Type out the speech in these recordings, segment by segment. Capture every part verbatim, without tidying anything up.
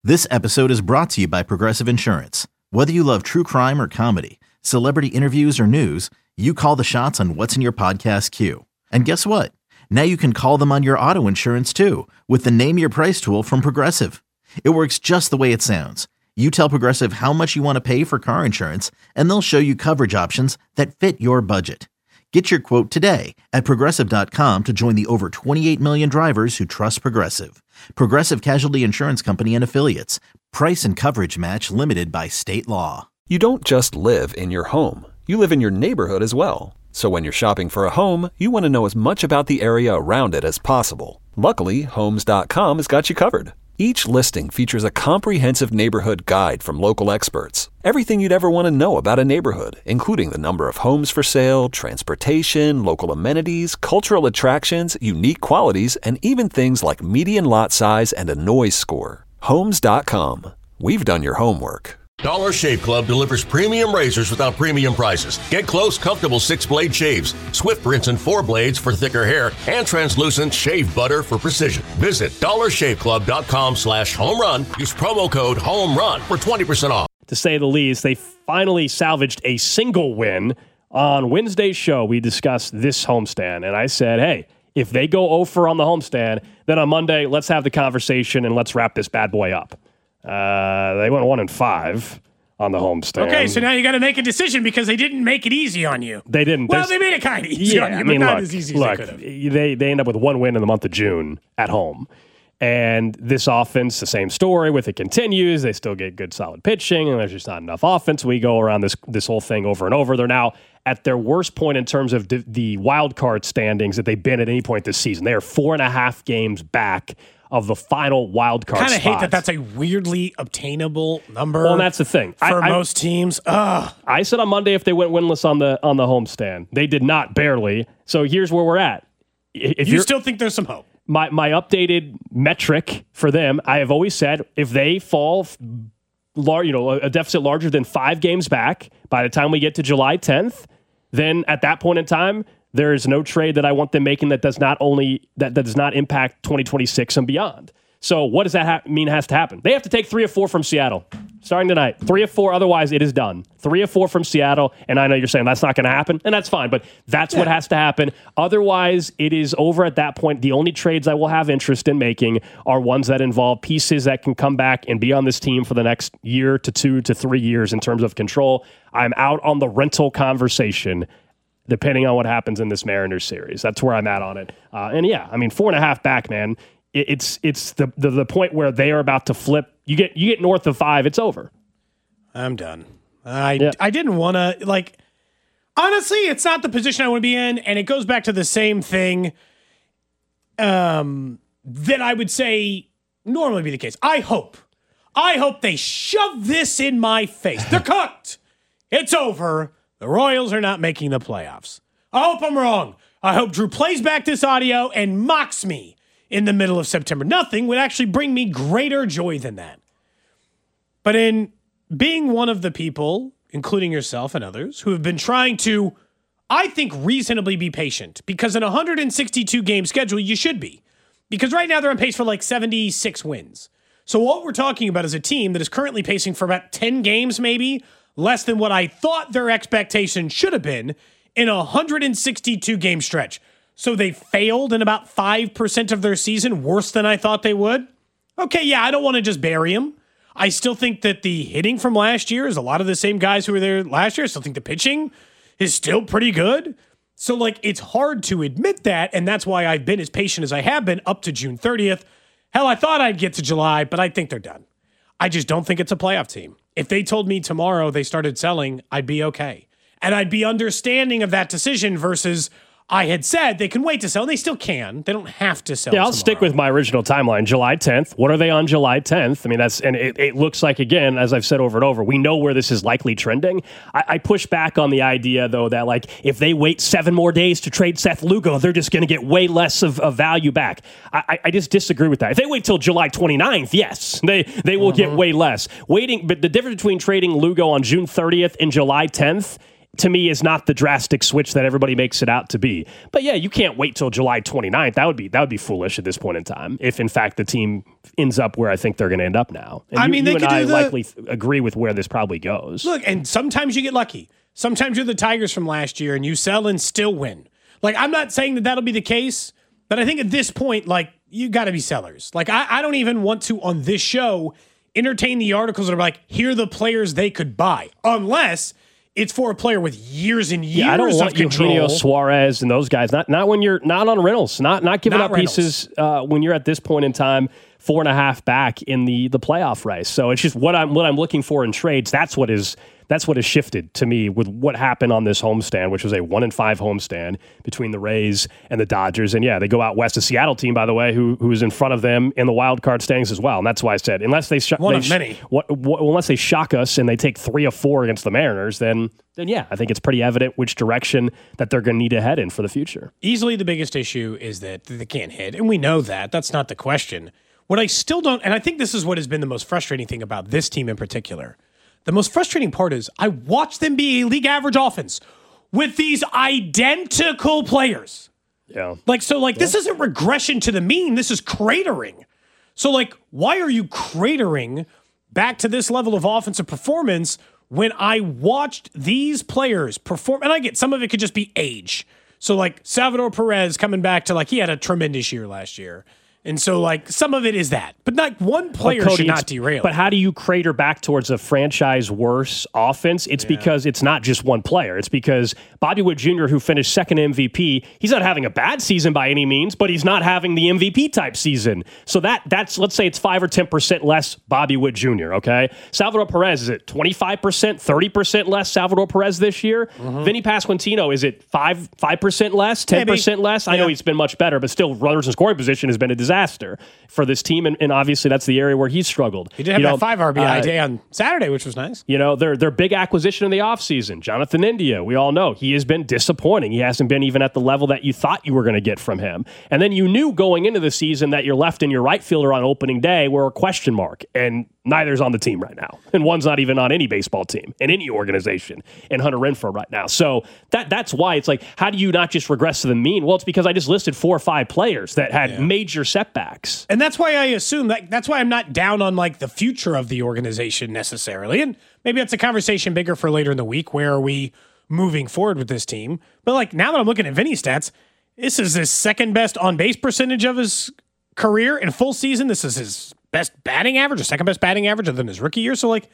This episode is brought to you by Progressive Insurance. Whether you love true crime or comedy, celebrity interviews or news, you call the shots on what's in your podcast queue. And guess what? Now you can call them on your auto insurance too with the Name Your Price tool from Progressive. It works just the way it sounds. You tell Progressive how much you want to pay for car insurance, and they'll show you coverage options that fit your budget. Get your quote today at Progressive dot com to join the over twenty-eight million drivers who trust Progressive. Progressive Casualty Insurance Company and Affiliates. Price and coverage match limited by state law. You don't just live in your home. You live in your neighborhood as well. So when you're shopping for a home, you want to know as much about the area around it as possible. Luckily, Homes dot com has got you covered. Each listing features a comprehensive neighborhood guide from local experts. Everything you'd ever want to know about a neighborhood, including the number of homes for sale, transportation, local amenities, cultural attractions, unique qualities, and even things like median lot size and a noise score. Homes dot com. We've done your homework. Dollar Shave Club delivers premium razors without premium prices. Get close, comfortable six-blade shaves, Swift rinse and four blades for thicker hair, and translucent shave butter for precision. Visit dollar shave club dot com slash home run. Use promo code HOMERUN for twenty percent off. To say the least, they finally salvaged a single win. On Wednesday's show, we discussed this homestand, and I said, hey, if they go oh for on the homestand, then on Monday, let's have the conversation and let's wrap this bad boy up. Uh, they went one and five on the homestand. Okay, so now you got to make a decision because they didn't make it easy on you. They didn't. Well, There's, they made it kind of easy yeah, on you, I but mean, not look, as easy look, as they could have. They, they end up with one win in the month of June at home. And this offense, the same story with it continues. They still get good, solid pitching, and there's just not enough offense. We go around this this whole thing over and over. They're now at their worst point in terms of the, the wild card standings that they've been at any point this season. They are four and a half games back of the final wild card. I kind of hate that spots. that's a weirdly obtainable number. Well, and that's the thing for I, most I, teams. Ugh. I said on Monday if they went winless on the on the homestand, they did not, barely. So here's where we're at. If you still think there's some hope? My my updated metric for them, I have always said if they fall, lar- you know, a deficit larger than five games back by the time we get to July tenth, then at that point in time, there is no trade that I want them making that does not only that, that does not impact twenty twenty-six and beyond. So what does that ha- mean has to happen? They have to take three or four from Seattle starting tonight. Three or four, otherwise it is done. Three or four from Seattle, and I know you're saying that's not going to happen, and that's fine, but that's yeah. what has to happen. Otherwise, it is over at that point. The only trades I will have interest in making are ones that involve pieces that can come back and be on this team for the next year to two to three years in terms of control. I'm out on the rental conversation depending on what happens in this Mariners series. That's where I'm at on it. Uh, and yeah, I mean, four and a half back, man. It, it's it's the, the the point where they are about to flip. You get you get north of five, it's over. I'm done. I yeah. I didn't want to, like, honestly, it's not the position I want to be in, and it goes back to the same thing um, that I would say normally be the case. I hope. I hope they shove this in my face. They're cooked. It's over. The Royals are not making the playoffs. I hope I'm wrong. I hope Drew plays back this audio and mocks me in the middle of September. Nothing would actually bring me greater joy than that. But in being one of the people, including yourself and others, who have been trying to, I think, reasonably be patient, because in a one hundred sixty-two game schedule, you should be. Because right now they're on pace for like seventy-six wins. So what we're talking about is a team that is currently pacing for about ten games, maybe, less than what I thought their expectation should have been in a one hundred sixty-two game stretch. So they failed in about five percent of their season, worse than I thought they would. Okay, yeah, I don't want to just bury them. I still think that the hitting from last year is a lot of the same guys who were there last year. I still think the pitching is still pretty good. So, like, it's hard to admit that, and that's why I've been as patient as I have been up to June thirtieth. Hell, I thought I'd get to July, but I think they're done. I just don't think it's a playoff team. If they told me tomorrow they started selling, I'd be okay. And I'd be understanding of that decision versus I had said they can wait to sell. They still can. They don't have to sell. Yeah, I'll tomorrow. stick with my original timeline, July tenth. What are they on July tenth? I mean, that's and it, it looks like, again, as I've said over and over, we know where this is likely trending. I, I push back on the idea, though, that like if they wait seven more days to trade Seth Lugo, they're just going to get way less of, of value back. I, I just disagree with that. If they wait till July twenty-ninth, yes, they they will mm-hmm. get way less. Waiting, but the difference between trading Lugo on June thirtieth and July tenth, to me, is not the drastic switch that everybody makes it out to be. But yeah, you can't wait till July twenty-ninth. That would be that would be foolish at this point in time, if in fact the team ends up where I think they're going to end up now. And I you, mean, you they and could I do the, likely agree with where this probably goes. Look, and sometimes you get lucky. Sometimes you're the Tigers from last year and you sell and still win. Like, I'm not saying that that'll be the case, but I think at this point, like, you got to be sellers. Like, I, I don't even want to, on this show, entertain the articles that are like, here are the players they could buy, unless it's for a player with years and years yeah, I don't of want control. Eugenio Suarez and those guys. Not not when you're not on Reynolds. Not not giving Not up Reynolds. pieces uh, when you're at this point in time, four and a half back in the the playoff race. So it's just what I'm what I'm looking for in trades. That's what is that's what has shifted to me with what happened on this homestand, which was a one and five homestand between the Rays and the Dodgers. And yeah, they go out west. The Seattle team, by the way, who who is in front of them in the wild card standings as well. And that's why I said unless they, sh- One they of sh- many. What, what, unless they shock us and they take three or four against the Mariners, then then yeah, I think it's pretty evident which direction that they're going to need to head in for the future. Easily the biggest issue is that they can't hit, and we know that. That's not the question. What I still don't, and I think this is what has been the most frustrating thing about this team in particular. The most frustrating part is I watch them be a league average offense with these identical players. Yeah. Like, so, like, yeah. This isn't regression to the mean. This is cratering. So, like, why are you cratering back to this level of offensive performance when I watched these players perform? And I get some of it could just be age. So, like, Salvador Perez coming back to, like, he had a tremendous year last year. And so, like, some of it is that. But not one player Cody, should not derail. But how do you crater back towards a franchise worse offense? It's yeah. because it's not just one player. It's because Bobby Witt Junior, who finished second M V P, he's not having a bad season by any means, but he's not having the M V P type season. So that that's, let's say it's five or ten percent less Bobby Witt Junior, okay? Salvador Perez, is it twenty-five percent, thirty percent less Salvador Perez this year? Mm-hmm. Vinny Pasquantino, is it five, 5% less, ten percent Maybe. less? I yeah. know he's been much better, but still runners in scoring position has been a disaster for this team, and, and obviously that's the area where he's struggled. He did have you that know, five R B I uh, day on Saturday, which was nice. You know, their their big acquisition in the offseason, Jonathan India, we all know he has been disappointing. He hasn't been even at the level that you thought you were going to get from him. And then you knew going into the season that your left and your right fielder on opening day were a question mark, and neither's on the team right now. And one's not even on any baseball team in any organization in Hunter Renfroe right now. So that that's why it's like, how do you not just regress to the mean? Well, it's because I just listed four or five players that had yeah. major setbacks. And that's why I assume that that's why I'm not down on like the future of the organization necessarily. And maybe that's a conversation bigger for later in the week. Where are we moving forward with this team? But like now that I'm looking at Vinny's stats, this is his second best on base percentage of his career in full season. This is his best batting average, or second best batting average other than his rookie year. So like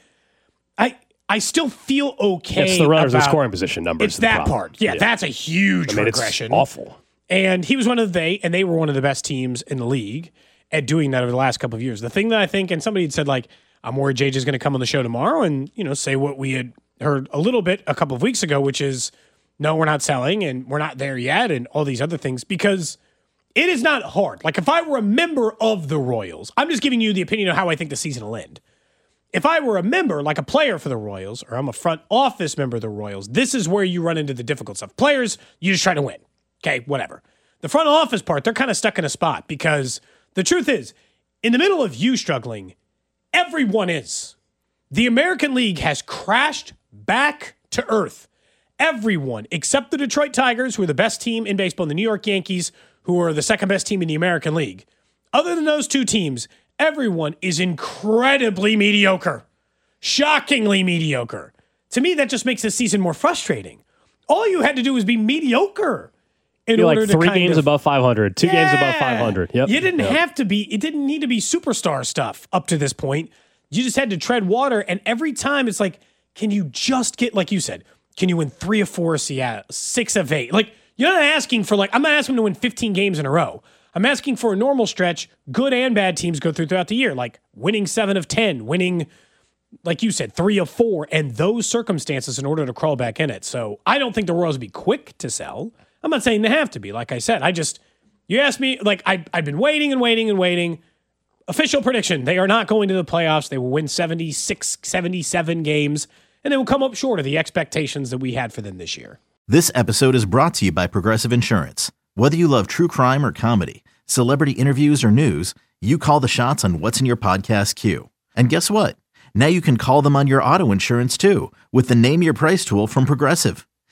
I I still feel okay. It's the runners about, in scoring position numbers. It's that part. Yeah, yeah, that's a huge I mean, regression. It's awful. And he was one of the, they, and they were one of the best teams in the league at doing that over the last couple of years. The thing that I think, and somebody had said, like, I'm worried J J's going to come on the show tomorrow and, you know, say what we had heard a little bit a couple of weeks ago, which is, no, we're not selling and we're not there yet and all these other things, because it is not hard. Like, if I were a member of the Royals, I'm just giving you the opinion of how I think the season will end. If I were a member, like a player for the Royals, or I'm a front office member of the Royals, this is where you run into the difficult stuff. Players, you just try to win. Okay, whatever. The front office part, they're kind of stuck in a spot, because the truth is, in the middle of you struggling, everyone is. The American League has crashed back to earth. Everyone, except the Detroit Tigers, who are the best team in baseball, and the New York Yankees, who are the second best team in the American League. Other than those two teams, everyone is incredibly mediocre. Shockingly mediocre. To me, that just makes this season more frustrating. All you had to do was be mediocre. In You're order like three to games of, above five hundred, two yeah, games above five hundred. Yep. You didn't yep. have to be, it didn't need to be superstar stuff up to this point. You just had to tread water. And every time it's like, can you just get, like you said, can you win three or four of Seattle, six of eight? Like, you're not asking for, like, I'm not asking to win fifteen games in a row. I'm asking for a normal stretch. Good and bad teams go through throughout the year, like winning seven of ten, winning, like you said, three of four, and those circumstances in order to crawl back in it. So I don't think the Royals will be quick to sell. I'm not saying they have to be. Like I said, I just, you asked me, like, I, I've been waiting and waiting and waiting. Official prediction, they are not going to the playoffs. They will win seventy-six, seventy-seven games, and they will come up short of the expectations that we had for them this year. This episode is brought to you by Progressive Insurance. Whether you love true crime or comedy, celebrity interviews or news, you call the shots on what's in your podcast queue. And guess what? Now you can call them on your auto insurance too with the Name Your Price tool from Progressive.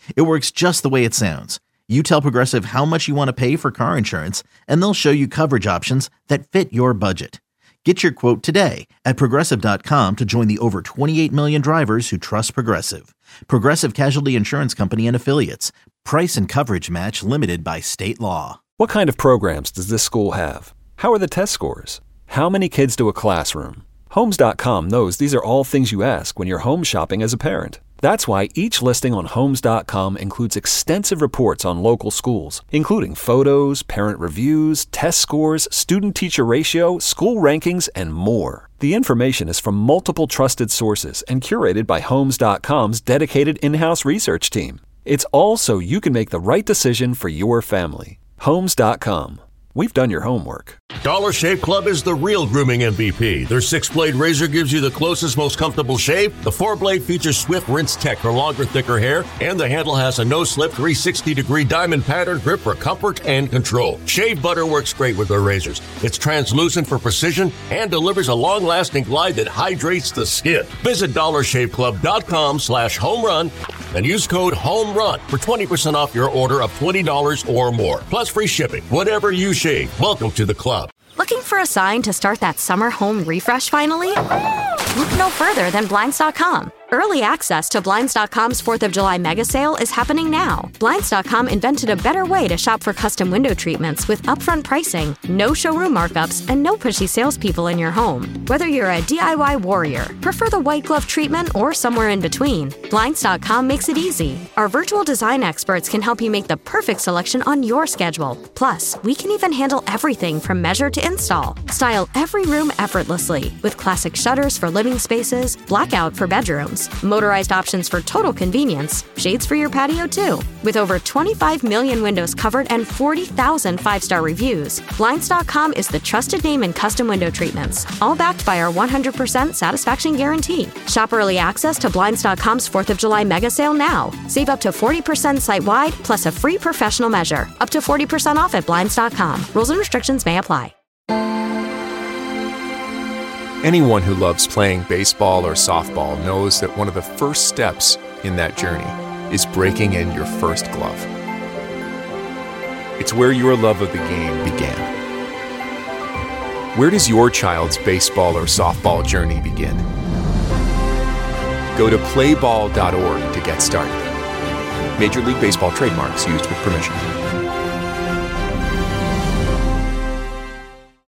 It works just the way it sounds. You tell Progressive how much you want to pay for car insurance, and they'll show you coverage options that fit your budget. Get your quote today at Progressive dot com to join the over twenty-eight million drivers who trust Progressive. Progressive Casualty Insurance Company and Affiliates. Price and coverage match limited by state law. What kind of programs does this school have? How are the test scores? How many kids do a classroom? Homes dot com knows these are all things you ask when you're home shopping as a parent. That's why each listing on Homes dot com includes extensive reports on local schools, including photos, parent reviews, test scores, student-teacher ratio, school rankings, and more. The information is from multiple trusted sources and curated by Homes dot com's dedicated in-house research team. It's all so you can make the right decision for your family. Homes dot com. We've done your homework. Dollar Shave Club is the real grooming M V P. Their six-blade razor gives you the closest, most comfortable shave. The four-blade features Swift Rinse Tech for longer, thicker hair. And the handle has a no-slip three hundred sixty degree diamond pattern grip for comfort and control. Shave butter works great with their razors. It's translucent for precision and delivers a long-lasting glide that hydrates the skin. Visit dollar shave club dot com slash home run and use code HOMERUN for twenty percent off your order of twenty dollars or more. Plus free shipping. Whatever you shave, welcome to the club. Looking for a sign to start that summer home refresh finally? Look no further than Blinds dot com. Early access to Blinds dot com's fourth of July mega sale is happening now. Blinds dot com invented a better way to shop for custom window treatments with upfront pricing, no showroom markups, and no pushy salespeople in your home. Whether you're a D I Y warrior, prefer the white glove treatment, or somewhere in between, Blinds dot com makes it easy. Our virtual design experts can help you make the perfect selection on your schedule. Plus, we can even handle everything from measure to install. Style every room effortlessly with classic shutters for living spaces, blackout for bedrooms, motorized options for total convenience, shades for your patio too. With over twenty-five million windows covered and forty thousand five-star reviews, Blinds dot com is the trusted name in custom window treatments, all backed by our one hundred percent satisfaction guarantee. Shop early access to Blinds dot com's fourth of July mega sale now. Save up to forty percent site-wide plus a free professional measure. Up to forty percent off at Blinds dot com. Rules and restrictions may apply. Anyone who loves playing baseball or softball knows that one of the first steps in that journey is breaking in your first glove. It's where your love of the game began. Where does your child's baseball or softball journey begin? Go to play ball dot org to get started. Major League Baseball trademarks used with permission.